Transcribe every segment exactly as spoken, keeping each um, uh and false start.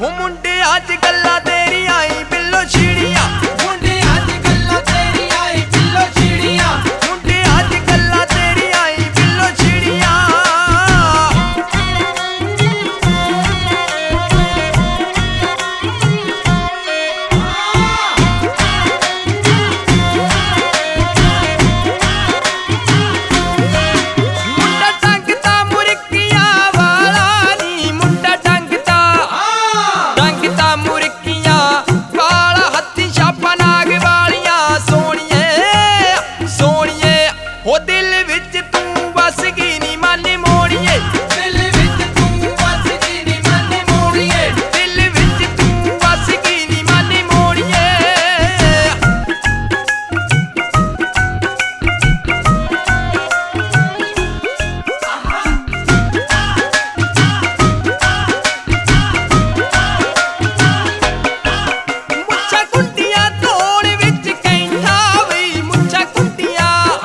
हो मुंडे अज गल्लां तेरियां आई बिल्लो छीड़ियां मुंडे अज गल्लां तेरियां आई बिल्लो छीड़ियां मुंडे अज गल्लां तेरियां आई बिल्लो छीड़ियां हो दिल विच तू बस गई नी मन मोड़िए दिल विच तू बस गई नी मन मोड़िए दिल विच तू बस गई नी मन मोड़िए मुच्छा कुंडियां तोड़ विच कैंठा वई मुच्छा कुंडियां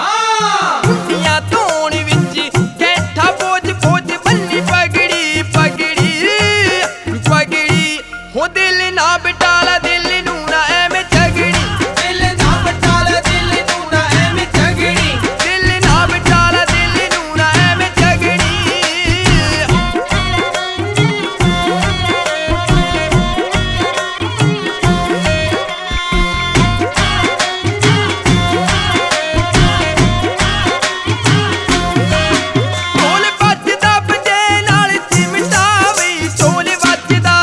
हो दिल ना बटाला दिल नू ना एवें झगड़ी दिल ना बटाला दिल नू ना एवें झगड़ी दिल ना बटाला दिल नू ना एवें झगड़ी ढोल बजदा बजे नाल चिमटा वई ढोल बजदा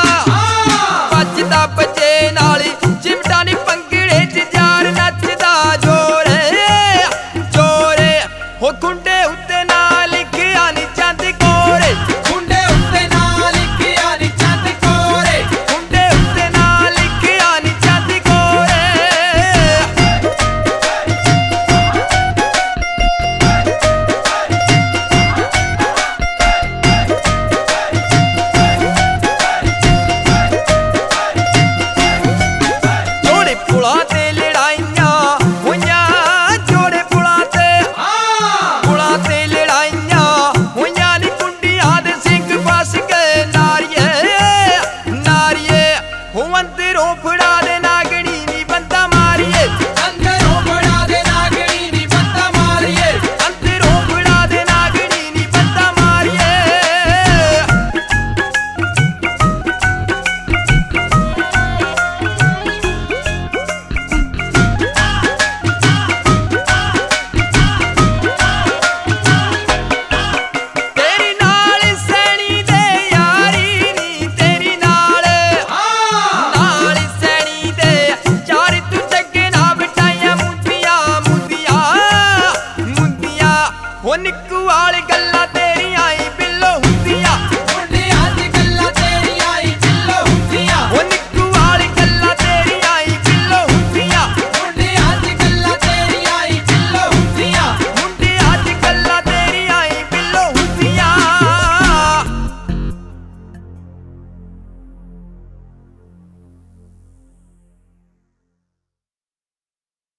बजे नाल चिमटा नी पंगड़े च यार नचदा जोरे जोरे हो गुंडे उत्ते नाल लिखिया नी चंद कोरे गुंडे उत्ते नाल लिखिया नी चंद कोरे गुंडे उत्ते नाल लिखिया नी चंद कोरे जोड़े पुलां ते लड़ाइयां होइयां जोड़े पुलां ते पुलां ते लड़ाइयां होइयां नी कुंडियां दे सिंह फस गए नारिये नारिये हो अंदरों फड़ा